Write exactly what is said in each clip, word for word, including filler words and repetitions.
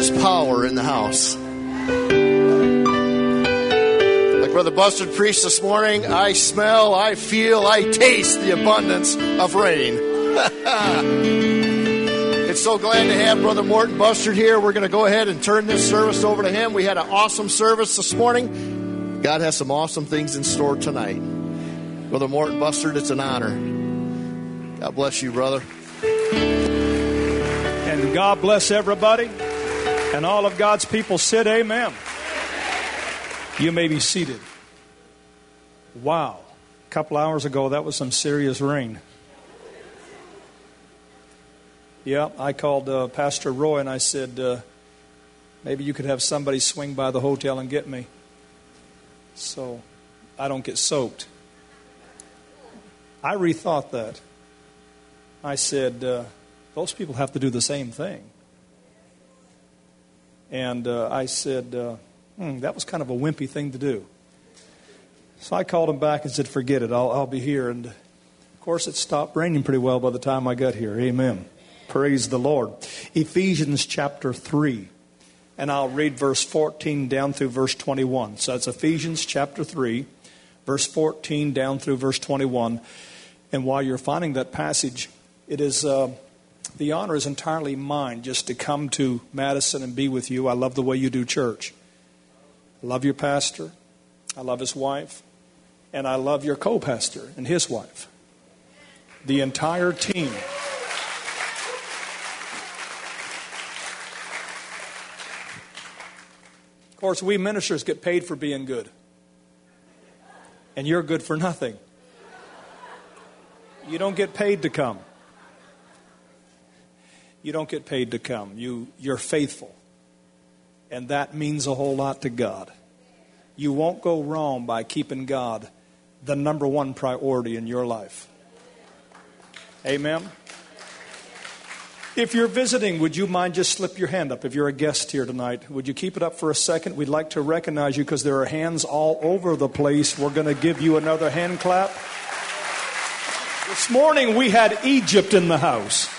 There's power in the house. Like Brother Bustard preached this morning, I smell, I feel, I taste the abundance of rain. It's so glad to have Brother Morton Bustard here. We're going to go ahead and turn this service over to him. We had an awesome service this morning. God has some awesome things in store tonight. Brother Morton Bustard, it's an honor. God bless you, brother. And God bless everybody. And all of God's people said amen. You may be seated. Wow. A couple hours ago, that was some serious rain. Yeah, I called uh, Pastor Roy and I said, uh, maybe you could have somebody swing by the hotel and get me so I don't get soaked. I rethought that. I said, uh, those people have to do the same thing. And uh, I said, uh, hmm, that was kind of a wimpy thing to do. So I called him back and said, forget it, I'll, I'll be here. And, of course, it stopped raining pretty well by the time I got here. Amen. Praise the Lord. Ephesians chapter three. And I'll read verse fourteen down through verse twenty-one. So that's Ephesians chapter three, verse fourteen down through verse twenty-one. And while you're finding that passage, it is uh, the honor is entirely mine just to come to Madison and be with you. I love the way you do church. I love your pastor. I love his wife. And I love your co-pastor and his wife. The entire team. Of course, we ministers get paid for being good. And you're good for nothing. You don't get paid to come. You don't get paid to come. You, you're faithful. And that means a whole lot to God. You won't go wrong by keeping God the number one priority in your life. Amen. If you're visiting, would you mind just slip your hand up? If you're a guest here tonight, would you keep it up for a second? We'd like to recognize you because there are hands all over the place. We're going to give you another hand clap. This morning we had Egypt in the house.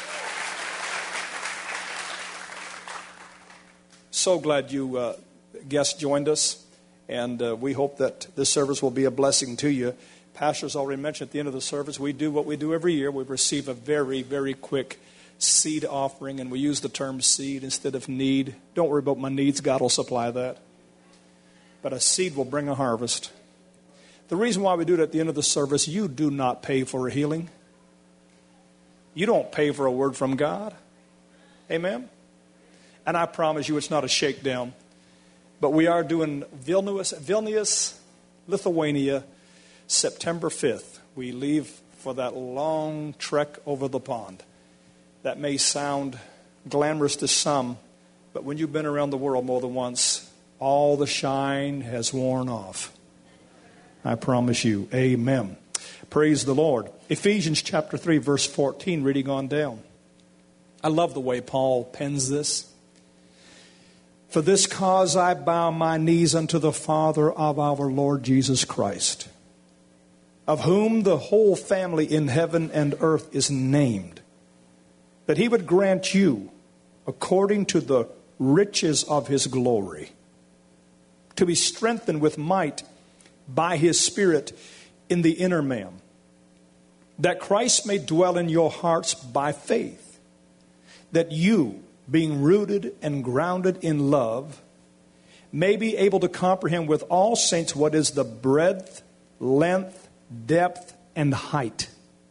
So glad you uh, guests joined us. And uh, we hope that this service will be a blessing to you. Pastor's already mentioned at the end of the service, we do what we do every year. We receive a very, very quick seed offering, and we use the term seed instead of need. Don't worry about my needs. God will supply that. But a seed will bring a harvest. The reason why we do it at the end of the service, you do not pay for a healing. You don't pay for a word from God. Amen? And I promise you it's not a shakedown. But we are doing Vilnius, Vilnius, Lithuania, September fifth. We leave for that long trek over the pond. That may sound glamorous to some, but when you've been around the world more than once, all the shine has worn off. I promise you. Amen. Praise the Lord. Ephesians chapter three, verse fourteen, reading on down. I love the way Paul pens this. For this cause I bow my knees unto the Father of our Lord Jesus Christ, of whom the whole family in heaven and earth is named, that he would grant you, according to the riches of his glory, to be strengthened with might by his Spirit in the inner man, that Christ may dwell in your hearts by faith, that you, being rooted and grounded in love, may be able to comprehend with all saints what is the breadth, length, depth, and height,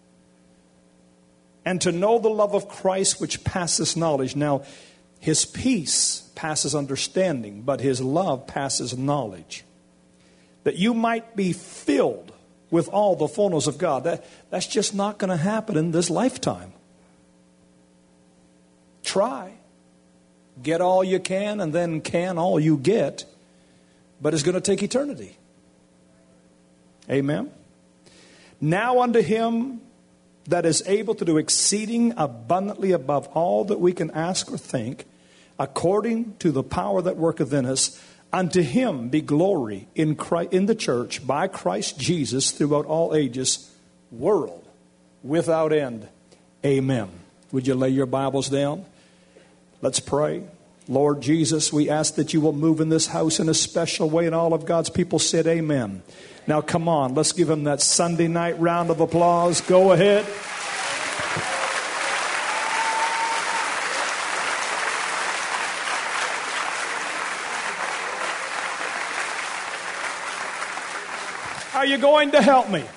and to know the love of Christ which passes knowledge. Now, his peace passes understanding, but his love passes knowledge, that you might be filled with all the fullness of God. That, that's just not going to happen in this lifetime. Try. Get all you can and then can all you get. But it's going to take eternity. Amen. Now unto him that is able to do exceeding abundantly above all that we can ask or think, according to the power that worketh in us, unto him be glory in Christ, in the church by Christ Jesus throughout all ages, world without end. Amen. Would you lay your Bibles down? Let's pray. Lord Jesus, we ask that you will move in this house in a special way, and all of God's people said amen. Now come on, let's give him that Sunday night round of applause. Go ahead. Are you going to help me?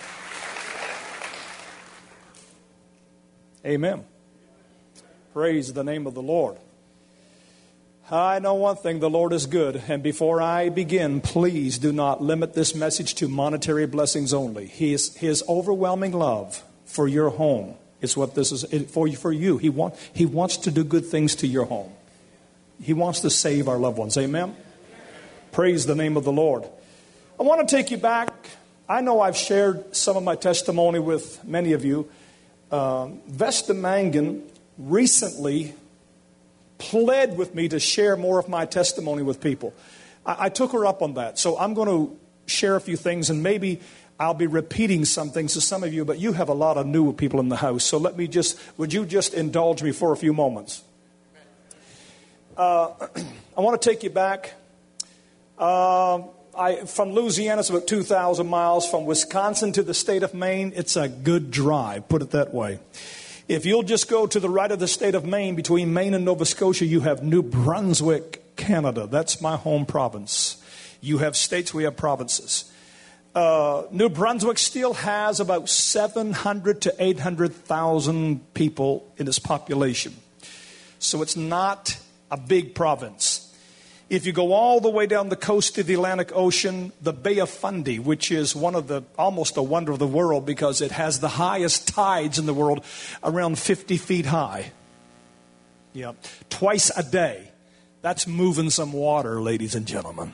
Amen. Praise the name of the Lord. I know one thing, the Lord is good. And before I begin, please do not limit this message to monetary blessings only. His, his overwhelming love for your home is what this is for, for you. He, want, he wants to do good things to your home. He wants to save our loved ones. Amen? Praise the name of the Lord. I want to take you back. I know I've shared some of my testimony with many of you. Um, Vesta Mangan recently pled with me to share more of my testimony with people. I, I took her up on that. So I'm going to share a few things, and maybe I'll be repeating some things to some of you, but you have a lot of new people in the house. So let me just, would you just indulge me for a few moments? Uh, I want to take you back. Uh, I, from Louisiana, it's about two thousand miles. From Wisconsin to the state of Maine, it's a good drive, put it that way. If you'll just go to the right of the state of Maine, between Maine and Nova Scotia, you have New Brunswick, Canada. That's my home province. You have states, we have provinces. Uh, New Brunswick still has about seven hundred to eight hundred thousand people in its population. So it's not a big province. If you go all the way down the coast of the Atlantic Ocean, the Bay of Fundy, which is one of the, almost a wonder of the world because it has the highest tides in the world, around fifty feet high. Yeah, twice a day. That's moving some water, ladies and gentlemen.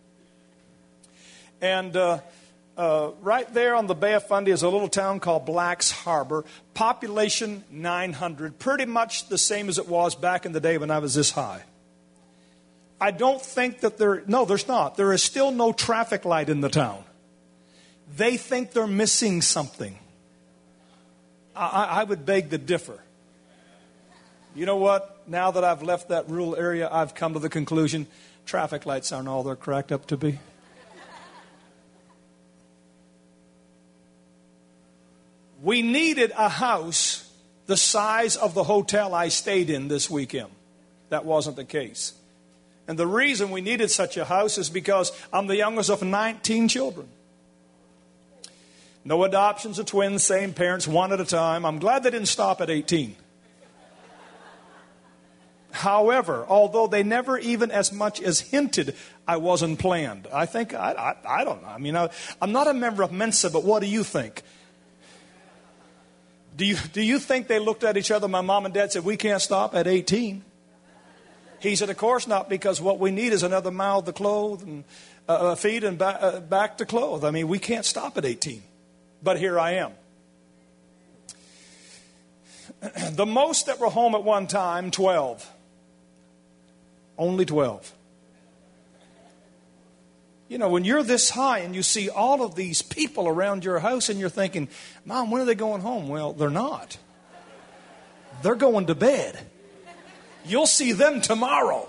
And uh, uh, right there on the Bay of Fundy is a little town called Black's Harbor. Population nine hundred, pretty much the same as it was back in the day when I was this high. I don't think that there, no, there's not. There is still no traffic light in the town. They think they're missing something. I, I would beg to differ. You know what? Now that I've left that rural area, I've come to the conclusion traffic lights aren't all they're cracked up to be. We needed a house the size of the hotel I stayed in this weekend. That wasn't the case. And the reason we needed such a house is because I'm the youngest of nineteen children. No adoptions of twins, same parents, one at a time. I'm glad they didn't stop at eighteen. However, although they never even as much as hinted I wasn't planned. I think, I, I, I don't know. I mean, I, I'm not a member of Mensa, but what do you think? Do you, do you think they looked at each other, my mom and dad said, we can't stop at eighteen? He said, of course not, because what we need is another mouth to clothe and uh, feed and ba- uh, back to clothe. I mean, we can't stop at eighteen. But here I am. The most that were home at one time, twelve. Only twelve. You know, when you're this high and you see all of these people around your house and you're thinking, Mom, when are they going home? Well, they're not. They're going to bed. You'll see them tomorrow.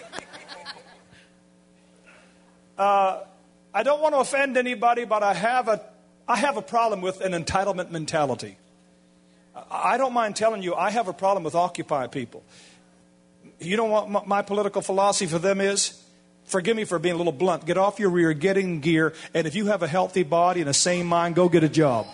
Uh, I don't want to offend anybody, but I have a I have a problem with an entitlement mentality. I don't mind telling you, I have a problem with Occupy people. You know what my political philosophy for them is? Forgive me for being a little blunt. Get off your rear, get in gear, and if you have a healthy body and a sane mind, go get a job.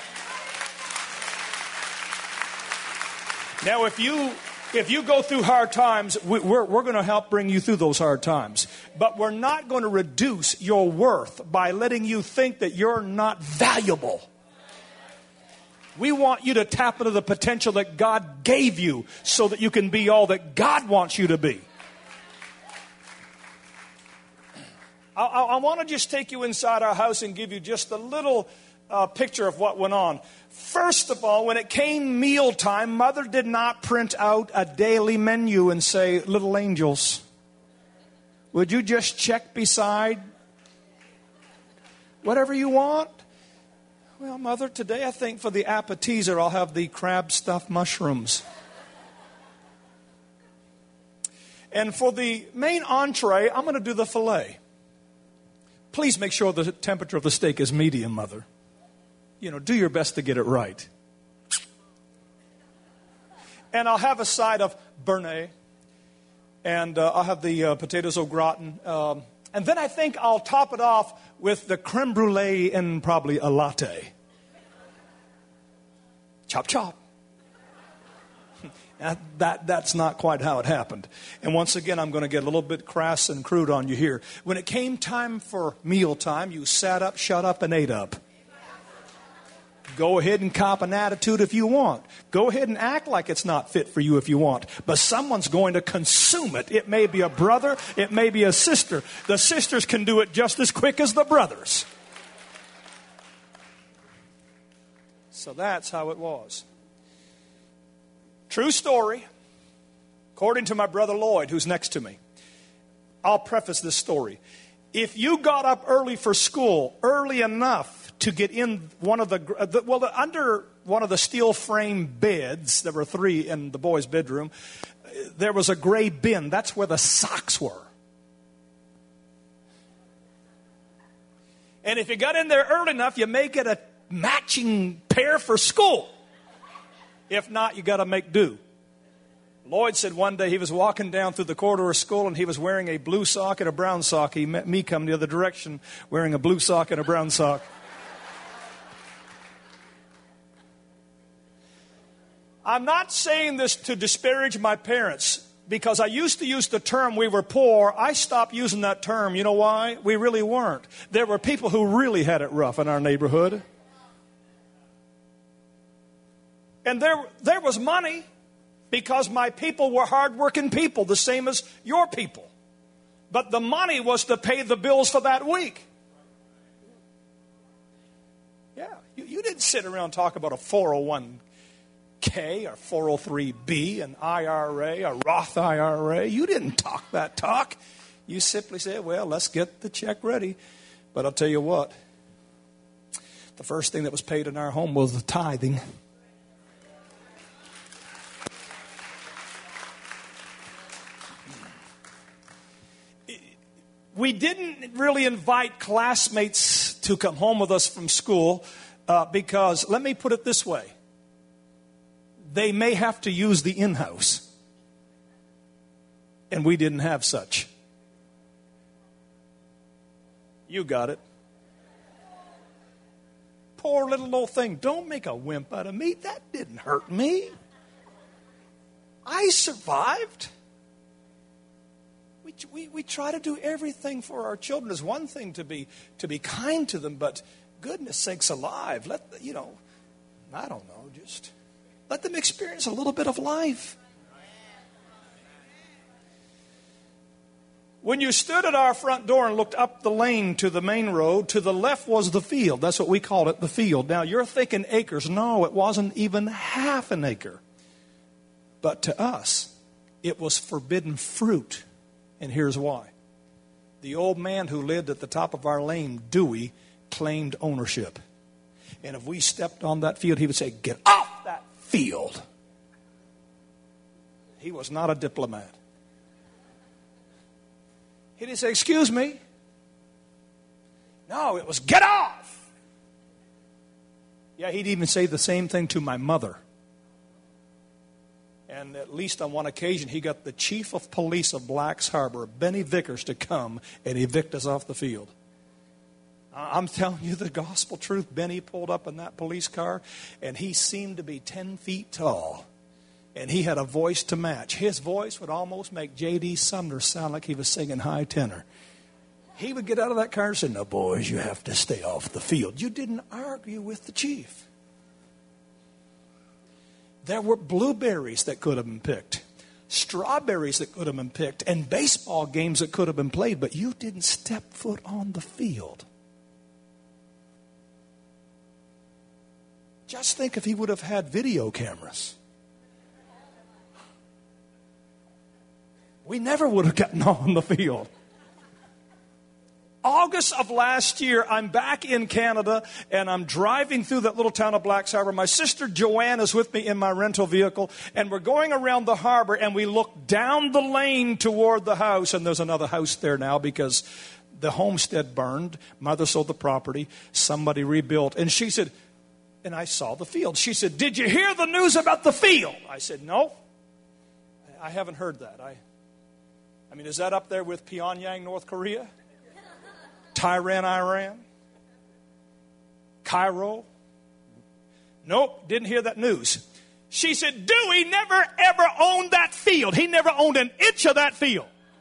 Now, if you if you go through hard times, we're, we're going to help bring you through those hard times. But we're not going to reduce your worth by letting you think that you're not valuable. We want you to tap into the potential that God gave you so that you can be all that God wants you to be. I, I, I want to just take you inside our house and give you just a little uh, picture of what went on. First of all, when it came mealtime, Mother did not print out a daily menu and say, little angels, would you just check beside whatever you want? Well, Mother, today I think for the appetizer I'll have the crab stuffed mushrooms. And for the main entree, I'm going to do the filet. Please make sure the temperature of the steak is medium, Mother. You know, do your best to get it right. And I'll have a side of béarnaise. And uh, I'll have the uh, potatoes au gratin. Um, and then I think I'll top it off with the creme brulee and probably a latte. Chop, chop. Now, that, that's not quite how it happened. And once again, I'm going to get a little bit crass and crude on you here. When it came time for mealtime, you sat up, shut up, and ate up. Go ahead and cop an attitude if you want. Go ahead and act like it's not fit for you if you want. But someone's going to consume it. It may be a brother. It may be a sister. The sisters can do it just as quick as the brothers. So that's how it was. True story. According to my brother Lloyd, who's next to me. I'll preface this story. If you got up early for school, early enough to get in one of the, the well, the, under one of the steel frame beds, there were three in the boys' bedroom, there was a gray bin. That's where the socks were. And if you got in there early enough, you may get a matching pair for school. If not, you got to make do. Lloyd said one day he was walking down through the corridor of school and he was wearing a blue sock and a brown sock. He met me come the other direction wearing a blue sock and a brown sock. I'm not saying this to disparage my parents because I used to use the term we were poor. I stopped using that term. You know why? We really weren't. There were people who really had it rough in our neighborhood. And there, there was money because my people were hardworking people, the same as your people. But the money was to pay the bills for that week. Yeah, you, you didn't sit around and talk about a four oh one k or four oh three b, an I R A, a Roth I R A. You didn't talk that talk. You simply said, well, let's get the check ready. But I'll tell you what, the first thing that was paid in our home was the tithing. We didn't really invite classmates to come home with us from school uh, because, let me put it this way, they may have to use the in-house. And we didn't have such. You got it. Poor little old thing. Don't make a wimp out of me. That didn't hurt me. I survived. We, we, we try to do everything for our children. It's one thing to be to be kind to them, but goodness sakes alive, let, you know, I don't know, just let them experience a little bit of life. When you stood at our front door and looked up the lane to the main road, to the left was the field. That's what we called it, the field. Now, you're thinking acres. No, it wasn't even half an acre. But to us, it was forbidden fruit. And here's why. The old man who lived at the top of our lane, Dewey, claimed ownership. And if we stepped on that field, he would say, get off that field. He was not a diplomat. He didn't say, excuse me. No, it was get off. Yeah, he'd even say the same thing to my mother. And at least on one occasion, he got the chief of police of Blacks Harbor, Benny Vickers, to come and evict us off the field. I'm telling you the gospel truth. Benny pulled up in that police car, and he seemed to be ten feet tall. And he had a voice to match. His voice would almost make J D Sumner sound like he was singing high tenor. He would get out of that car and say, no, boys, you have to stay off the field. You didn't argue with the chief. There were blueberries that could have been picked, strawberries that could have been picked, and baseball games that could have been played, but you didn't step foot on the field. Just think if he would have had video cameras. We never would have gotten on the field. August August of last year, I'm back in Canada, and I'm driving through that little town of Blacks Harbor. My sister Joanne is with me in my rental vehicle, and we're going around the harbor, and we look down the lane toward the house, and there's another house there now because the homestead burned. Mother sold the property. Somebody rebuilt. And she said, and I saw the field. She said, did you hear the news about the field? I said, no, I haven't heard that. I, I mean, is that up there with Pyongyang, North Korea? Tehran, Iran? Cairo? Nope, didn't hear that news. She said, Dewey never ever owned that field. He never owned an inch of that field.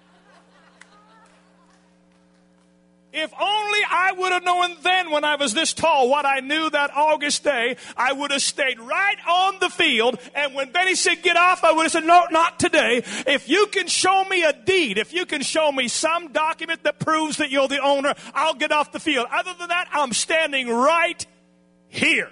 If only I would have known then when I was this tall what I knew that August day, I would have stayed right on the field. And when Benny said, get off, I would have said, no, not today. If you can show me a deed, if you can show me some document that proves that you're the owner, I'll get off the field. Other than that, I'm standing right here.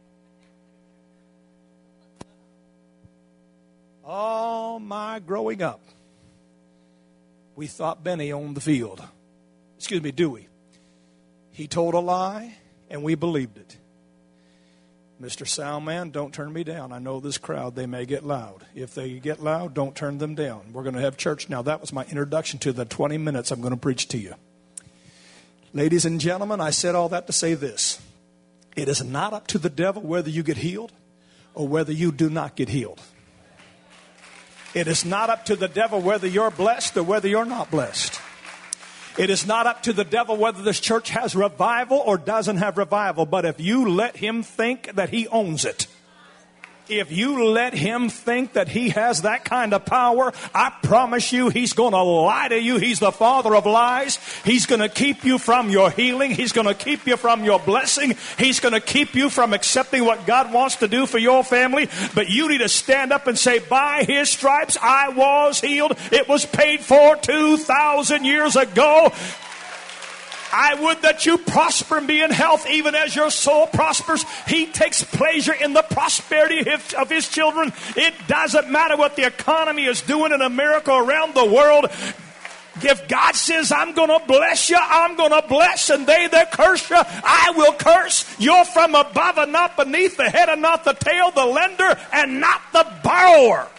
All my growing up, we thought Benny owned the field. Excuse me, Dewey. He told a lie, and we believed it. Mister Soundman, don't turn me down. I know this crowd, they may get loud. If they get loud, don't turn them down. We're going to have church now. That was my introduction to the twenty minutes I'm going to preach to you. Ladies and gentlemen, I said all that to say this. It is not up to the devil whether you get healed or whether you do not get healed. It is not up to the devil whether you're blessed or whether you're not blessed. It is not up to the devil whether this church has revival or doesn't have revival. But if you let him think that he owns it, if you let him think that he has that kind of power, I promise you he's going to lie to you. He's the father of lies. He's going to keep you from your healing. He's going to keep you from your blessing. He's going to keep you from accepting what God wants to do for your family. But you need to stand up and say, by his stripes I was healed. It was paid for two thousand years ago. I would that you prosper and be in health even as your soul prospers. He takes pleasure in the prosperity of his children. It doesn't matter what the economy is doing in America or around the world. If God says, I'm going to bless you, I'm going to bless, and they that curse you, I will curse. You're from above and not beneath, the head and not the tail, the lender and not the borrower.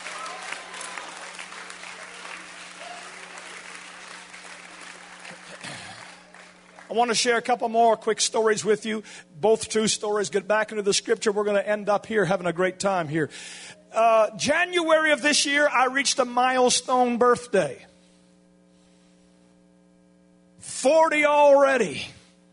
I want to share a couple more quick stories with you. Both true stories. Get back into the scripture. We're going to end up here having a great time here. Uh, January of this year, I reached a milestone birthday. forty already.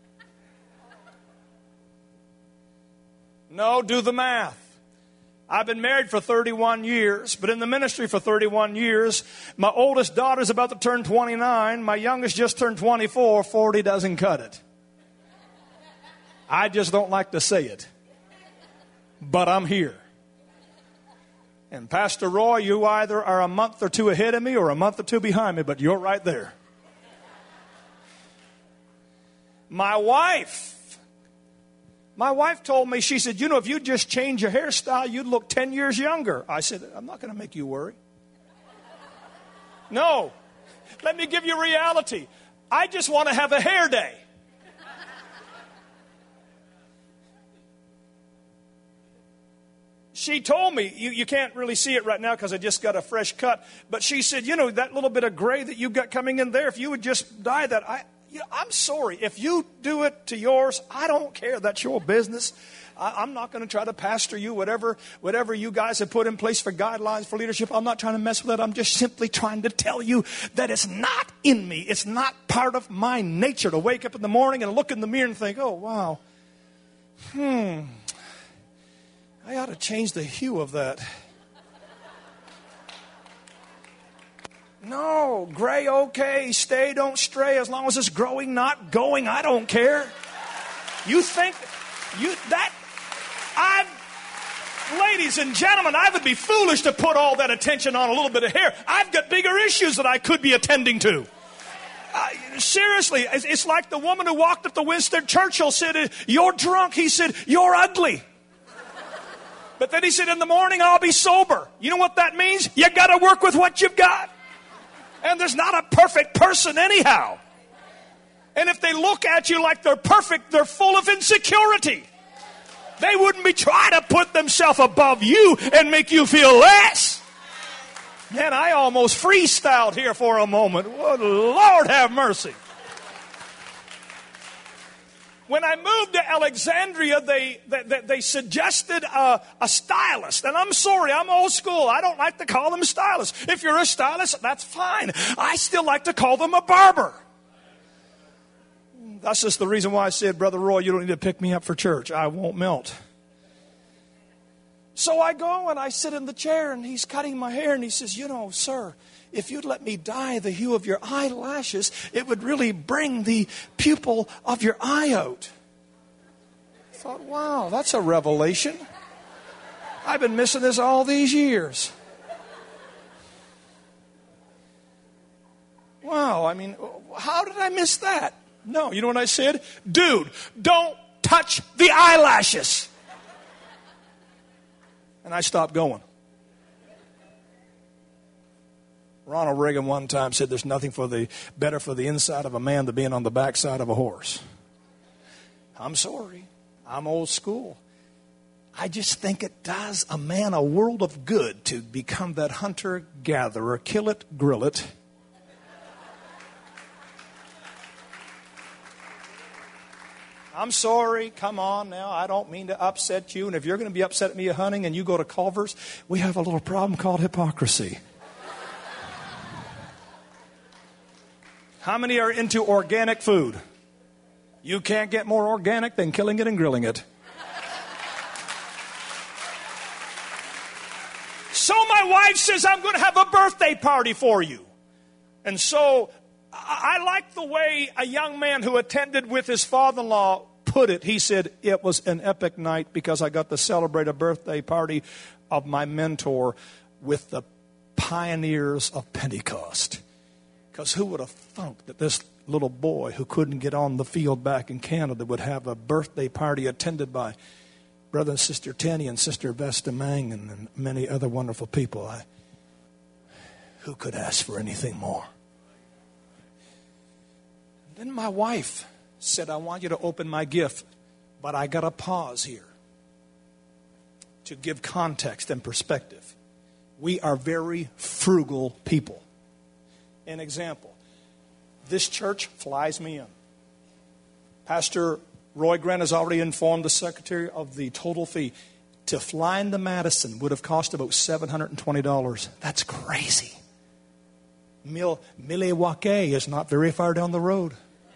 No, do the math. I've been married for thirty-one years, but in the ministry for thirty-one years. My oldest daughter's about to turn twenty-nine. My youngest just turned twenty-four. forty doesn't cut it. I just don't like to say it. But I'm here. And Pastor Roy, you either are a month or two ahead of me or a month or two behind me, but you're right there. My wife. My wife told me, she said, you know, if you just change your hairstyle, you'd look ten years younger. I said, I'm not going to make you worry. No. Let me give you reality. I just want to have a hair day. She told me, you, you can't really see it right now because I just got a fresh cut, but she said, you know, that little bit of gray that you got coming in there, if you would just dye that, I... Yeah, I'm sorry. If you do it to yours, I don't care. That's your business. I, I'm not going to try to pastor you. Whatever, whatever you guys have put in place for guidelines for leadership, I'm not trying to mess with that. I'm just simply trying to tell you that it's not in me. It's not part of my nature to wake up in the morning and look in the mirror and think, oh, wow. Hmm. I ought to change the hue of that. No, gray, okay, stay, don't stray, as long as it's growing, not going, I don't care. You think, you, that, I've, ladies and gentlemen, I would be foolish to put all that attention on a little bit of hair. I've got bigger issues that I could be attending to. Uh, seriously, it's, it's like the woman who walked up to Winston Churchill said, you're drunk. He said, you're ugly. But then he said, in the morning, I'll be sober. You know what that means? You got to work with what you've got. And there's not a perfect person anyhow. And if they look at you like they're perfect, they're full of insecurity. They wouldn't be trying to put themselves above you and make you feel less. Man, I almost freestyled here for a moment. Oh, Lord have mercy. When I moved to Alexandria, they they, they suggested a, a stylist. And I'm sorry, I'm old school. I don't like to call them stylists. If you're a stylist, that's fine. I still like to call them a barber. That's just the reason why I said, Brother Roy, you don't need to pick me up for church. I won't melt. So I go and I sit in the chair and he's cutting my hair and he says, you know, sir, if you'd let me dye the hue of your eyelashes, it would really bring the pupil of your eye out. I thought, wow, that's a revelation. I've been missing this all these years. Wow, I mean, how did I miss that? No, you know what I said? Dude, don't touch the eyelashes. And I stopped going. Ronald Reagan one time said there's nothing for the better for the inside of a man than being on the backside of a horse. I'm sorry. I'm old school. I just think it does a man a world of good to become that hunter-gatherer, kill it, grill it. I'm sorry, come on now, I don't mean to upset you. And if you're going to be upset at me hunting and you go to Culver's, we have a little problem called hypocrisy. How many are into organic food? You can't get more organic than killing it and grilling it. So my wife says, I'm going to have a birthday party for you. And so I like the way a young man who attended with his father-in-law put it. He said, it was an epic night because I got to celebrate a birthday party of my mentor with the pioneers of Pentecost. Because who would have thunk that this little boy who couldn't get on the field back in Canada would have a birthday party attended by Brother and Sister Tenny and Sister Vesta Mangan and many other wonderful people. I, who could ask for anything more? Then my wife said, I want you to open my gift, but I got to pause here to give context and perspective. We are very frugal people. An example, this church flies me in. Pastor Roy Grant has already informed the secretary of the total fee. To fly into Madison would have cost about seven hundred twenty dollars. That's crazy. Mil- Milwaukee is not very far down the road.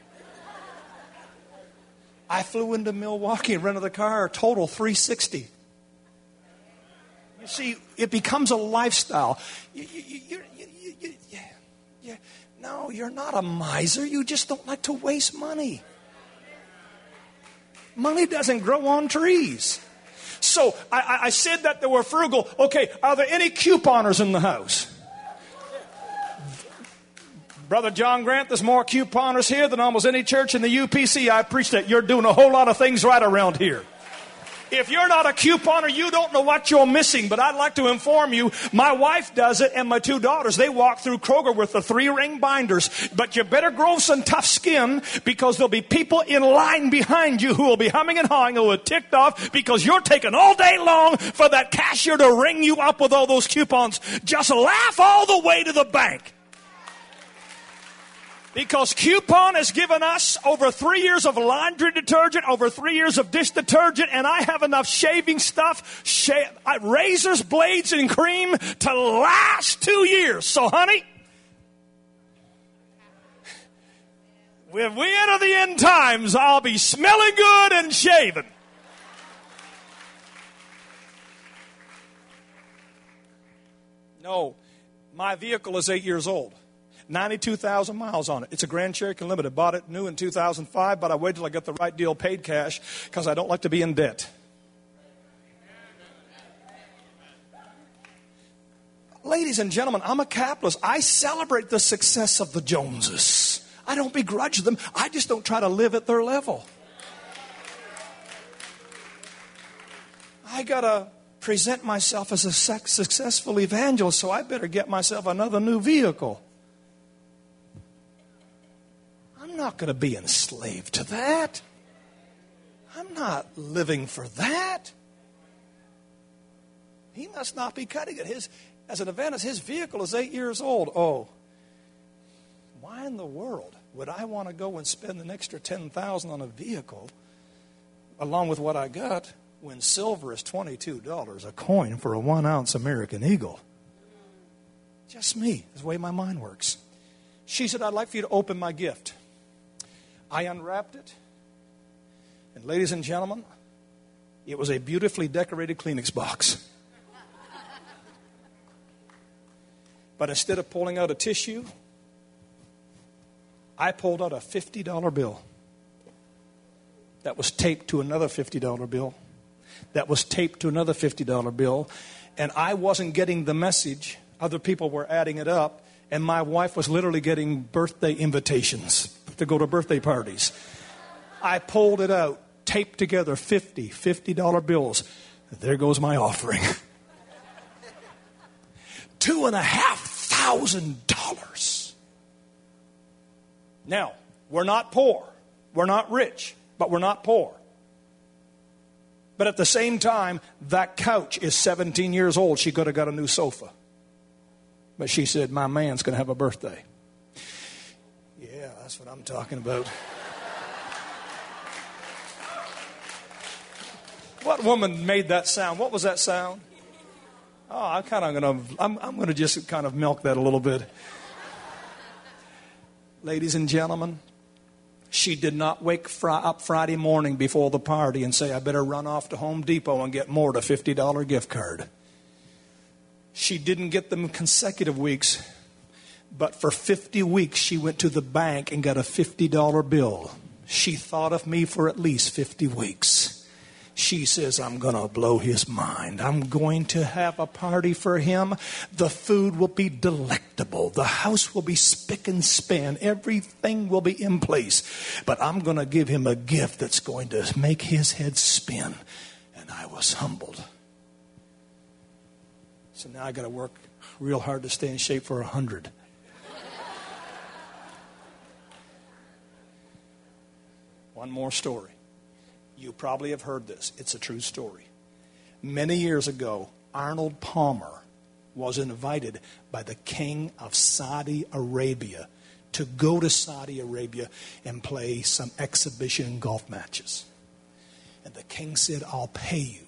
I flew into Milwaukee and rented a car, total three hundred sixty dollars. You see, it becomes a lifestyle. You, you, you, you, you, you, yeah, yeah. No, you're not a miser. You just don't like to waste money. Money doesn't grow on trees. So I, I said that they were frugal. Okay, are there any couponers in the house? Brother John Grant, there's more couponers here than almost any church in the U P C. I appreciate you're doing a whole lot of things right around here. If you're not a couponer, you don't know what you're missing. But I'd like to inform you, my wife does it and my two daughters. They walk through Kroger with the three-ring binders. But you better grow some tough skin because there'll be people in line behind you who will be humming and hawing, who are ticked off because you're taking all day long for that cashier to ring you up with all those coupons. Just laugh all the way to the bank. Because Coupon has given us over three years of laundry detergent, over three years of dish detergent, and I have enough shaving stuff, sh- razors, blades, and cream to last two years. So, honey, if we enter the end times, I'll be smelling good and shaving. No, my vehicle is eight years old. ninety-two thousand miles on it. It's a Grand Cherokee Limited. Bought it new in two thousand five, but I waited till I got the right deal, paid cash, because I don't like to be in debt. Ladies and gentlemen, I'm a capitalist. I celebrate the success of the Joneses. I don't begrudge them. I just don't try to live at their level. I got to present myself as a successful evangelist, so I better get myself another new vehicle. I'm not going to be enslaved to that. I'm not living for that. He must not be cutting it. His, as an Adventist, his vehicle is eight years old. Oh, why in the world would I want to go and spend an extra ten thousand dollars on a vehicle along with what I got when silver is twenty-two dollars a coin for a one-ounce American Eagle? Just me. That's the way my mind works. She said, I'd like for you to open my gift. I unwrapped it. And ladies and gentlemen, it was a beautifully decorated Kleenex box. But instead of pulling out a tissue, I pulled out a fifty dollar bill that was taped to another fifty dollar bill that was taped to another fifty dollar bill. And I wasn't getting the message. Other people were adding it up. And my wife was literally getting birthday invitations to go to birthday parties. I pulled it out, taped together fifty, fifty dollar bills. There goes my offering. Two and a half thousand dollars. Now, we're not poor. We're not rich, but we're not poor. But at the same time, that couch is seventeen years old. She could have got a new sofa. But she said, my man's going to have a birthday. Yeah, that's what I'm talking about. What woman made that sound? What was that sound? Oh, I'm kind of going to, I'm, I'm going to just kind of milk that a little bit. Ladies and gentlemen, she did not wake fr- up Friday morning before the party and say, I better run off to Home Depot and get more than a fifty dollar gift card. She didn't get them consecutive weeks, but for fifty weeks she went to the bank and got a fifty dollar bill. She thought of me for at least fifty weeks. She says, I'm going to blow his mind. I'm going to have a party for him. The food will be delectable. The house will be spick and span. Everything will be in place. But I'm going to give him a gift that's going to make his head spin. And I was humbled. So now I got to work real hard to stay in shape for a hundred. One more story. You probably have heard this. It's a true story. Many years ago, Arnold Palmer was invited by the king of Saudi Arabia to go to Saudi Arabia and play some exhibition golf matches. And the king said, I'll pay you.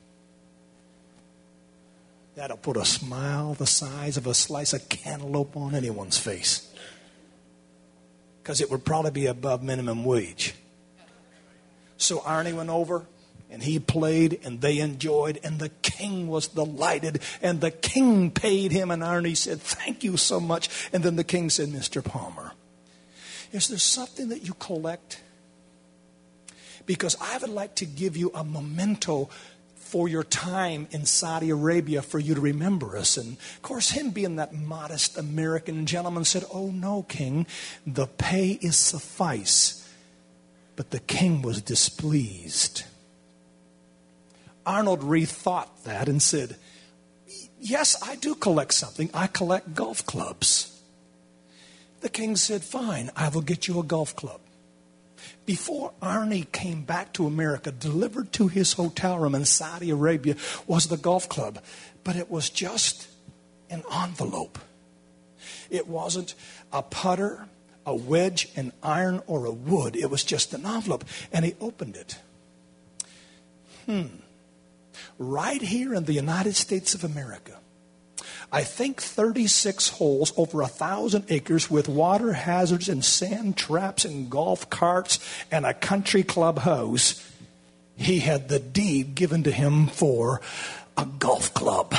That'll put a smile the size of a slice of cantaloupe on anyone's face. Because it would probably be above minimum wage. So Arnie went over and he played and they enjoyed and the king was delighted and the king paid him and Arnie said, thank you so much. And then the king said, Mister Palmer, is there something that you collect? Because I would like to give you a memento for your time in Saudi Arabia for you to remember us. And of course, him being that modest American gentleman said, oh no, king, the pay is suffice. But the king was displeased. Arnold rethought that and said, yes, I do collect something. I collect golf clubs. The king said, fine, I will get you a golf club. Before Arnie came back to America, delivered to his hotel room in Saudi Arabia was the golf club. But it was just an envelope. It wasn't a putter, a wedge, an iron, or a wood. It was just an envelope. And he opened it. Hmm. Right here in the United States of America, I think thirty-six holes, over a thousand acres with water hazards and sand traps and golf carts and a country club house. He had the deed given to him for a golf club.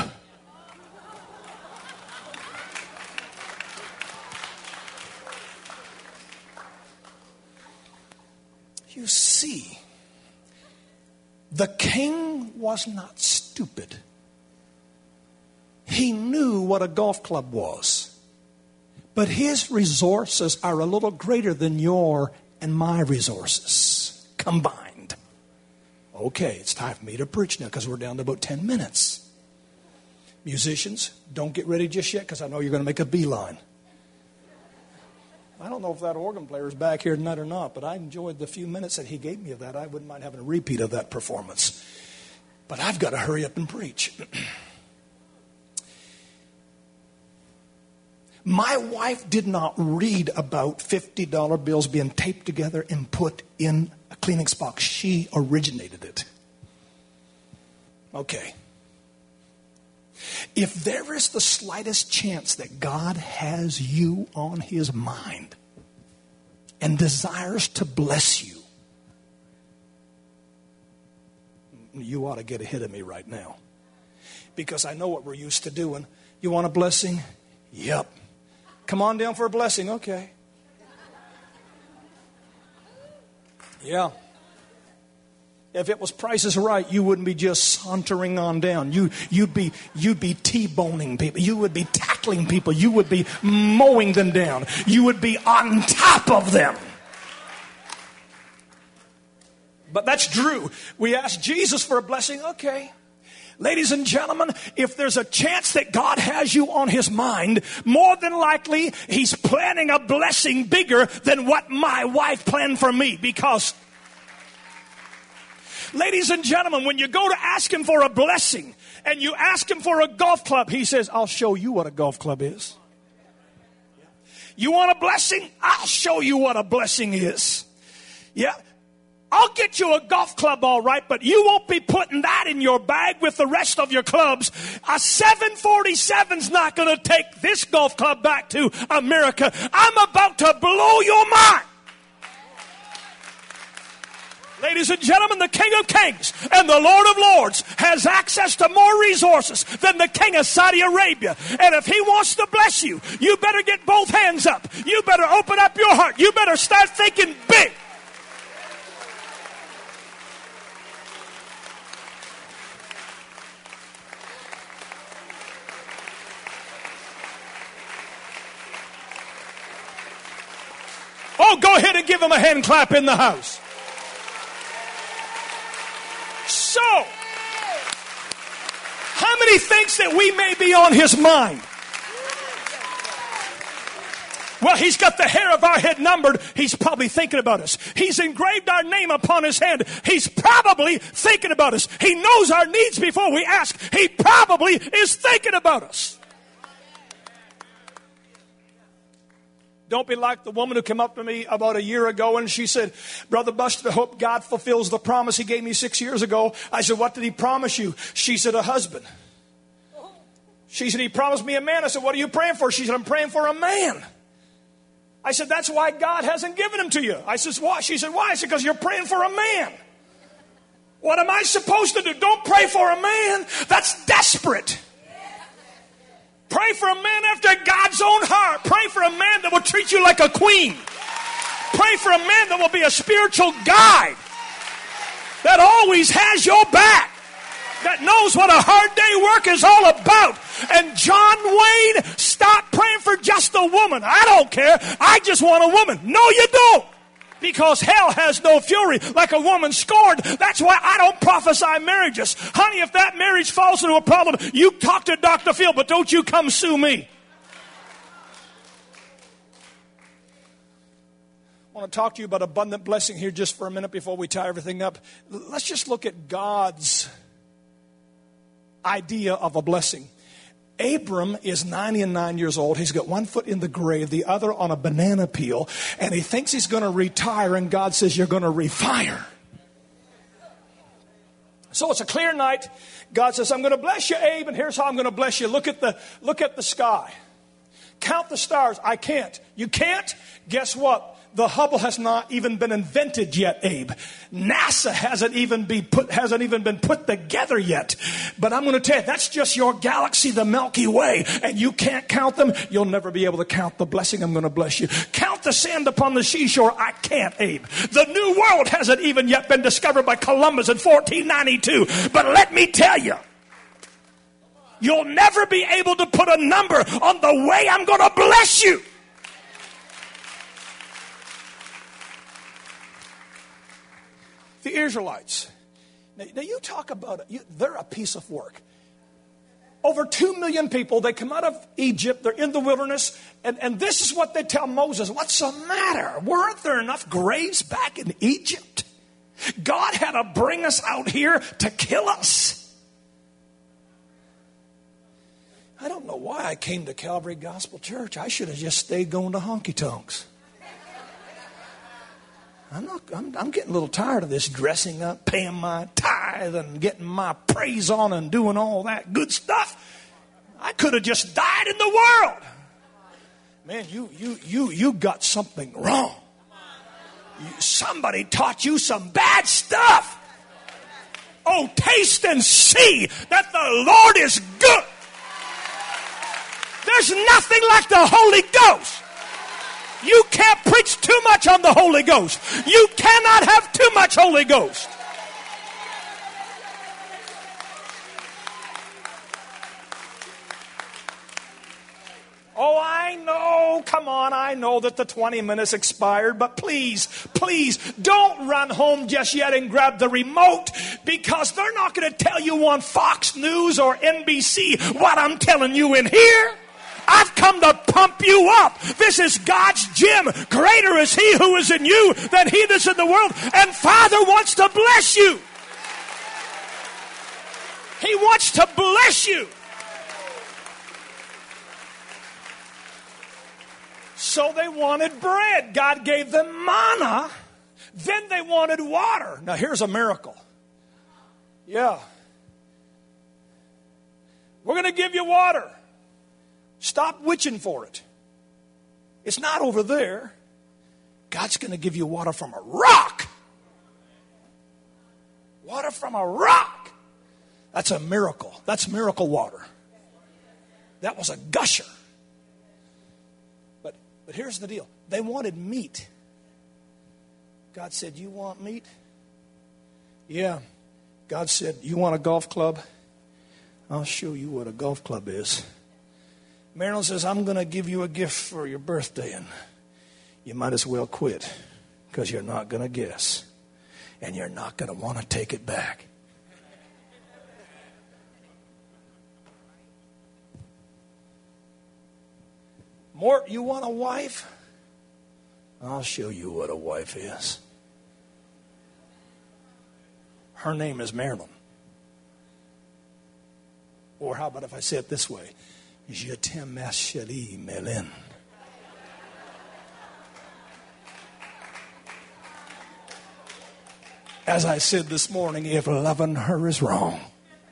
You see, the king was not stupid. He knew what a golf club was. But his resources are a little greater than your and my resources combined. Okay, it's time for me to preach now because we're down to about ten minutes. Musicians, don't get ready just yet because I know you're going to make a beeline. I don't know if that organ player is back here tonight or not, but I enjoyed the few minutes that he gave me of that. I wouldn't mind having a repeat of that performance. But I've got to hurry up and preach. My wife did not read about fifty dollar bills being taped together and put in a Kleenex box. She originated it. Okay. If there is the slightest chance that God has you on his mind and desires to bless you, you ought to get ahead of me right now. Because I know what we're used to doing. You want a blessing? Yep. Come on down for a blessing. Okay. Yeah. If it was Price is Right, you wouldn't be just sauntering on down. You, you'd be, you'd be T-boning people. You would be tackling people. You would be mowing them down. You would be on top of them. But that's Drew. We asked Jesus for a blessing. Okay. Ladies and gentlemen, if there's a chance that God has you on his mind, more than likely he's planning a blessing bigger than what my wife planned for me. Because, ladies and gentlemen, when you go to ask him for a blessing and you ask him for a golf club, he says, I'll show you what a golf club is. You want a blessing? I'll show you what a blessing is. Yeah. I'll get you a golf club, all right, but you won't be putting that in your bag with the rest of your clubs. A seven forty-seven's not going to take this golf club back to America. I'm about to blow your mind. Ladies and gentlemen, the King of Kings and the Lord of Lords has access to more resources than the King of Saudi Arabia. And if he wants to bless you, you better get both hands up. You better open up your heart. You better start thinking big. Oh, go ahead and give him a hand clap in the house. So, how many thinks that we may be on his mind? Well, he's got the hair of our head numbered. He's probably thinking about us. He's engraved our name upon his hand. He's probably thinking about us. He knows our needs before we ask. He probably is thinking about us. Don't be like the woman who came up to me about a year ago and she said, Brother Buster, I hope God fulfills the promise he gave me six years ago. I said, what did he promise you? She said, a husband. She said, he promised me a man. I said, what are you praying for? She said, I'm praying for a man. I said, that's why God hasn't given him to you. I said, why? She said, why? I said, because you're praying for a man. What am I supposed to do? Don't pray for a man. That's desperate. Pray for a man after God's own heart. Pray for a man that will treat you like a queen. Pray for a man that will be a spiritual guide. That always has your back. That knows what a hard day work is all about. And John Wayne, stop praying for just a woman. I don't care. I just want a woman. No, you don't. Because hell has no fury like a woman scorned. That's why I don't prophesy marriages. Honey, if that marriage falls into a problem, you talk to Doctor Phil, but don't you come sue me. I want to talk to you about abundant blessing here just for a minute before we tie everything up. Let's just look at God's idea of a blessing. Abram is ninety and nine years old. He's got one foot in the grave, the other on a banana peel, and he thinks he's going to retire, and God says, you're going to refire. So it's a clear night. God says, I'm going to bless you, Abe, and here's how I'm going to bless you. Look at the, look at the sky. Count the stars. I can't. You can't? Guess what? The Hubble has not even been invented yet, Abe. NASA hasn't even be put hasn't even been put together yet. But I'm going to tell you, that's just your galaxy, the Milky Way, and you can't count them. You'll never be able to count the blessing I'm going to bless you. Count the sand upon the seashore. I can't, Abe. The New World hasn't even yet been discovered by Columbus in fourteen ninety-two. But let me tell you, you'll never be able to put a number on the way I'm going to bless you. The Israelites. Now, now you talk about it. You, they're a piece of work. Over two million people, they come out of Egypt, they're in the wilderness, and, and this is what they tell Moses. What's the matter? Weren't there enough graves back in Egypt? God had to bring us out here to kill us. I don't know why I came to Calvary Gospel Church. I should have just stayed going to honky tonks. I'm not. I'm, I'm getting a little tired of this dressing up, paying my tithe, and getting my praise on, and doing all that good stuff. I could have just died in the world. Man, you you you you got something wrong. You, somebody taught you some bad stuff. Oh, taste and see that the Lord is good. There's nothing like the Holy Ghost. You can't preach too much on the Holy Ghost. You cannot have too much Holy Ghost. Oh, I know. Come on, I know that the twenty minutes expired, but please, please don't run home just yet and grab the remote, because they're not going to tell you on Fox News or N B C what I'm telling you in here. I've come to pump you up. This is God's gym. Greater is He who is in you than he that's in the world. And Father wants to bless you. He wants to bless you. So they wanted bread. God gave them manna. Then they wanted water. Now here's a miracle. Yeah. We're going to give you water. Stop witching for it. It's not over there. God's going to give you water from a rock. Water from a rock. That's a miracle. That's miracle water. That was a gusher. But but here's the deal. They wanted meat. God said, you want meat? Yeah. God said, you want a golf club? I'll show you what a golf club is. Marilyn says, I'm going to give you a gift for your birthday, and you might as well quit, because you're not going to guess, and you're not going to want to take it back. Mort, you want a wife? I'll show you what a wife is. Her name is Marilyn. Or how about if I say it this way? Je t'aime, ma chérie, Mélène. As I said this morning, if loving her is wrong,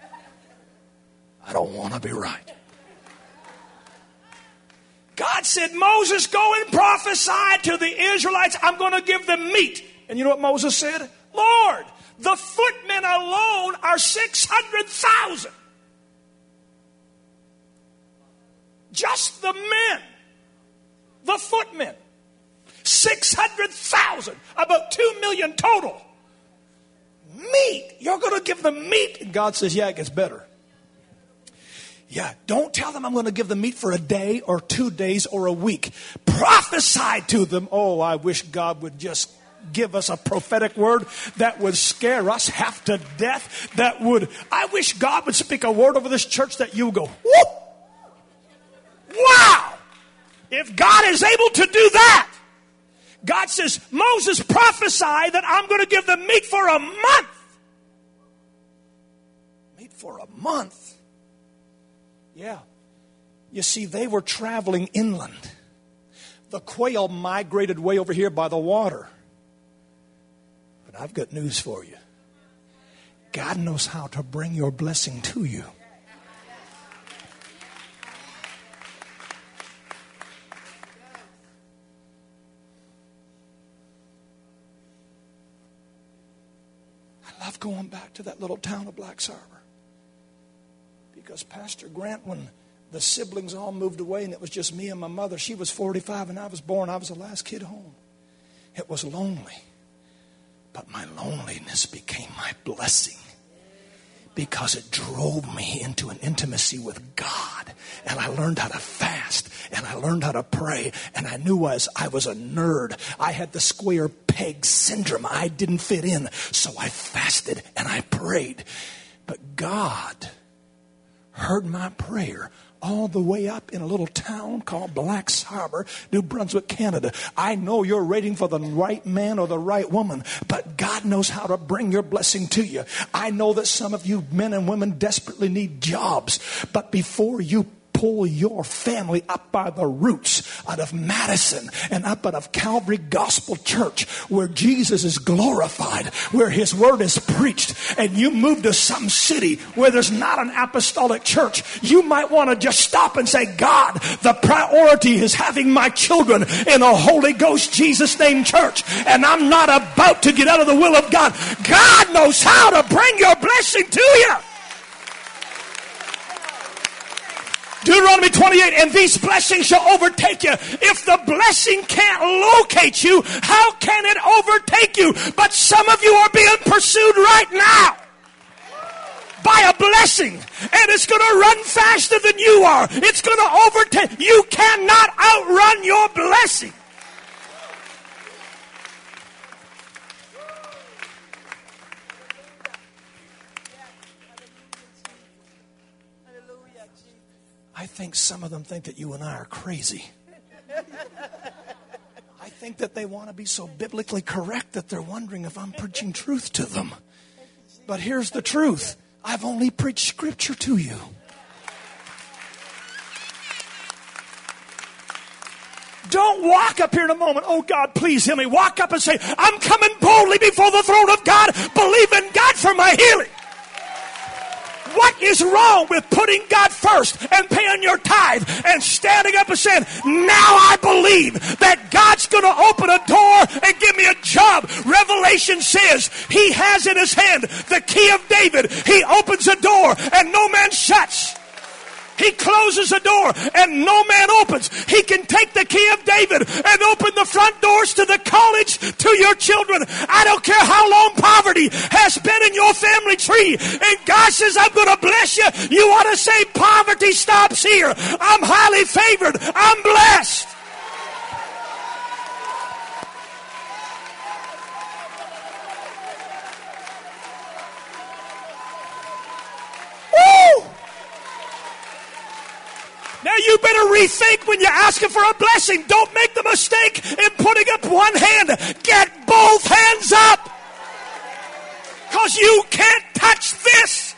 I don't want to be right. God said, Moses, go and prophesy to the Israelites. I'm going to give them meat. And you know what Moses said? Lord, the footmen alone are six hundred thousand. Just the men, the footmen, six hundred thousand, about two million total. Meat, you're going to give them meat? And God says, yeah, it gets better. Yeah, don't tell them I'm going to give them meat for a day or two days or a week. Prophesy to them. Oh, I wish God would just give us a prophetic word that would scare us half to death. That would, I wish God would speak a word over this church that you go, whoop. Wow! If God is able to do that, God says, Moses, prophesy that I'm going to give them meat for a month. Meat for a month? Yeah. You see, they were traveling inland. The quail migrated way over here by the water. But I've got news for you. God knows how to bring your blessing to you. Going back to that little town of Blacks Harbor, because Pastor Grant, when the siblings all moved away and it was just me and my mother, she was forty-five and I was born, I was the last kid home. It was lonely, but my loneliness became my blessing, because it drove me into an intimacy with God, and I learned how to fast, and I learned how to pray, and I knew as I was a nerd, I had the square peg syndrome. I didn't fit in, so I fasted and I prayed. But God heard my prayer all the way up in a little town called Blacks Harbor, New Brunswick, Canada. I know you're waiting for the right man or the right woman, but God knows how to bring your blessing to you. I know that some of you men and women desperately need jobs, but before you pull your family up by the roots out of Madison and up out of Calvary Gospel Church, where Jesus is glorified, where his word is preached, and you move to some city where there's not an apostolic church, you might want to just stop and say, God, the priority is having my children in a Holy Ghost Jesus name church, and I'm not about to get out of the will of God. God knows how to bring your blessing to you. Deuteronomy twenty-eight, and these blessings shall overtake you. If the blessing can't locate you, how can it overtake you? But some of you are being pursued right now by a blessing, and it's going to run faster than you are. It's going to overtake. You cannot outrun your blessing. I think some of them think that you and I are crazy. I think that they want to be so biblically correct that they're wondering if I'm preaching truth to them. But here's the truth. I've only preached scripture to you. Don't walk up here in a moment, oh God, please heal me. Walk up and say, I'm coming boldly before the throne of God, believing God for my healing. What is wrong with putting God first and paying your tithe and standing up and saying, now I believe that God's going to open a door and give me a job? Revelation says he has in his hand the key of David. He opens a door and no man shuts. He closes a door and no man opens. He can take the key of David and open the front doors to the college to your children. I don't care how long poverty has been in your family tree. And God says, I'm going to bless you. You ought to say, poverty stops here. I'm highly favored. I'm blessed. Now you better rethink when you're asking for a blessing. Don't make the mistake in putting up one hand. Get both hands up. Because you can't touch this.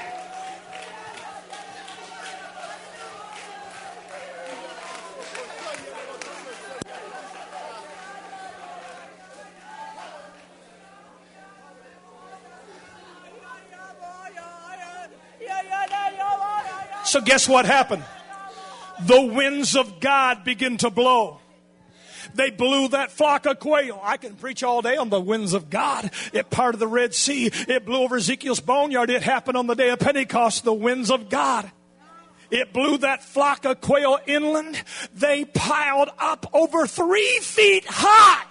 So guess what happened? The winds of God begin to blow. They blew that flock of quail. I can preach all day on the winds of God. It parted the Red Sea. It blew over Ezekiel's boneyard. It happened on the day of Pentecost, the winds of God. It blew that flock of quail inland. They piled up over three feet high.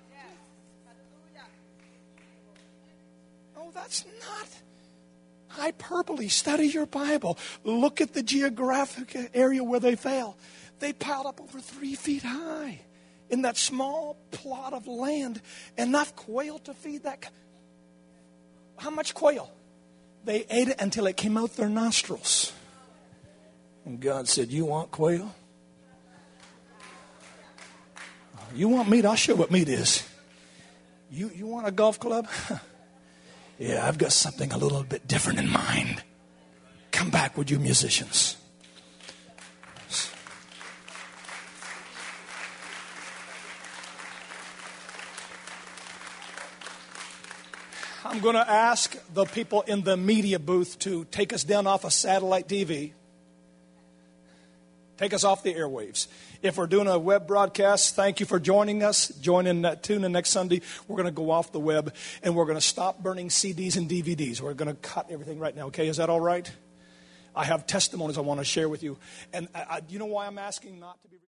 Oh, that's not hyperbole. Study your Bible. Look at the geographic area where they fell. They piled up over three feet high in that small plot of land. Enough quail to feed that. How much quail? They ate it until it came out their nostrils. And God said, you want quail? You want meat? I'll show you what meat is. You, you want a golf club? Yeah, I've got something a little bit different in mind. Come back with you musicians. I'm going to ask the people in the media booth to take us down off of satellite T V. Take us off the airwaves. If we're doing a web broadcast, thank you for joining us. Join in, uh, tune in next Sunday. We're going to go off the web, and we're going to stop burning C Ds and D V Ds. We're going to cut everything right now, okay? Is that all right? I have testimonies I want to share with you. And I, I, you know why I'm asking not to be...